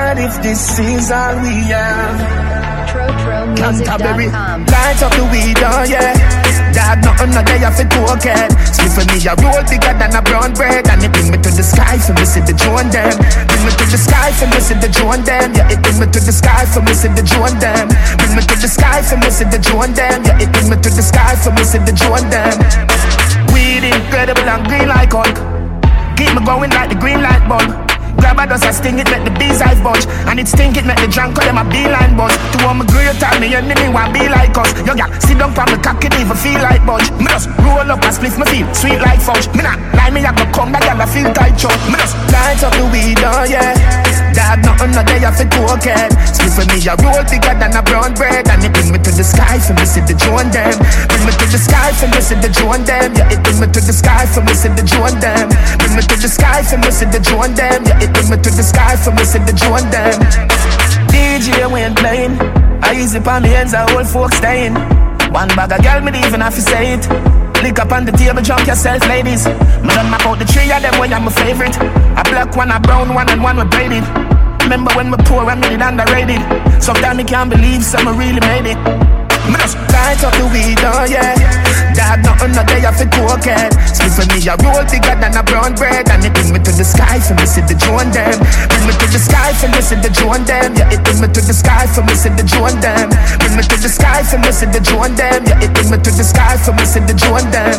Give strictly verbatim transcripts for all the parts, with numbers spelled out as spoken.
What if this is all we have? Trotro Music dot com. Light up the weed, oh yeah. Dad, nothing no day off it cocaine. Sleep for me, a roll bigger than a brown bread. And it bring me to the sky for me, see the drone them. Bring me to the sky for me, see the drone them. Yeah, it bring me to the sky for me, see the drone them. Bring me to the sky for me, see the drone them. Yeah, it bring me to the sky for me, see the drone them. Weed incredible and green like Hulk. Keep me going like the green light bulb. Grab a dust, I sting it, make the bees eyes budge. And it stink it, make the drunk call them a beeline buzz. To all my great time, me enemy want be like us. Yo, yeah, sit down on me cock, it even feel like budge. Me just roll up and split my feel, sweet like fudge. Me not lie, me I go come back, girl, I feel tight, chug. Me just light up the weed, oh yeah. Dad, nothing no day off it cocaine. Split for me, a roll bigger than a brown bread. And it bring me to the sky for me, see the drone them. Bring me to the sky for me, see the drone them. Yeah, it bring me to the sky for me, see the drone them. Bring me to the sky for me, see the drone them. Yeah, it bring me to the sky for me, see the drone them. D J Wayne playing, I easy on me hands, I old folks staying. One bag of girl, me don't even have to say it. Lick up on the table, drunk yourself, ladies. Me done map out the three of them, where I'm my favorite. A black one, a brown one, and one with braided. Remember when we poor and made it underrated. Sometimes me can't believe someone really made it. Me just light up the weed, oh yeah. Dad, nothing no day off it cocaine. Split for me, a roll bigger than a brown bread. And it bring me to the sky for me, see the drone them. Bring me to the sky for me, see the drone them. Yeah, it bring me to the sky for me, see the drone them. Bring me to the sky for me, see the drone them. Yeah, it bring me to the sky for me, see the drone them.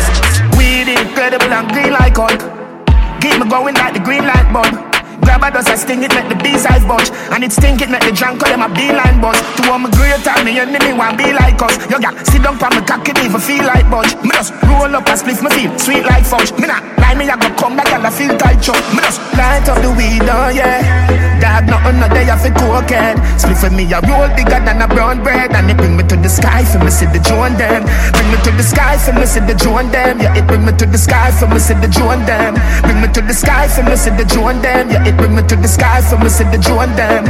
Weed incredible and green like Hulk. Keep me going like the green light bulb. Grab a dust, I sting it, make the bees eyes budge. And it stink it, make the drunk call them a beeline buzz. To all my great time, me enemy want be like us. Yo, yeah, sit down on me cock, it even feel like budge. Me just roll up and split my feel, sweet like fudge. Me not lie, me I go come back, girl, I feel tight, chug. Me just light up the weed, oh yeah. Dad, nothing no day off it cocaine. Split for me, a roll bigger than a brown bread. And it bring me to the sky for me, see the drone them. Bring me to the sky for me, see the drone them. Yeah, it bring me to the sky for me, see the drone them. Bring me to the sky for me, see the drone them. Yeah, it bring me to the sky for me, see the drone them.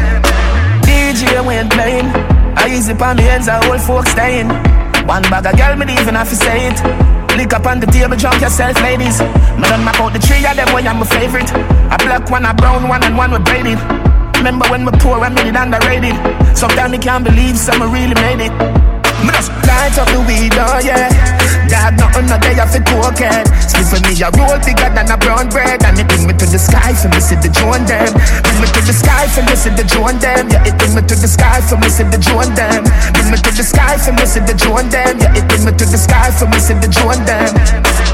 D J Wayne playing, I easy on me hands, I old folks staying. One bag of girl, me don't even have to say it. Lick up on the table, drunk yourself, ladies. Me done map out the three of them, where I'm my favorite. A black one, a brown one, and one with braided. Remember when we poor and made it underrated. Sometimes me can't believe someone really made it. Me just light up the weed, oh yeah. Dad, nothing no day off it cocaine. Split for me, a roll bigger than a brown bread. And it bring me to the sky for me, see the drone them. Bring me to the sky for me, see the drone them. Yeah, it bring me to the sky for me, see the drone them. Bring me to the sky for me, see the drone them. Yeah, it bring me to the sky for me, see the drone them.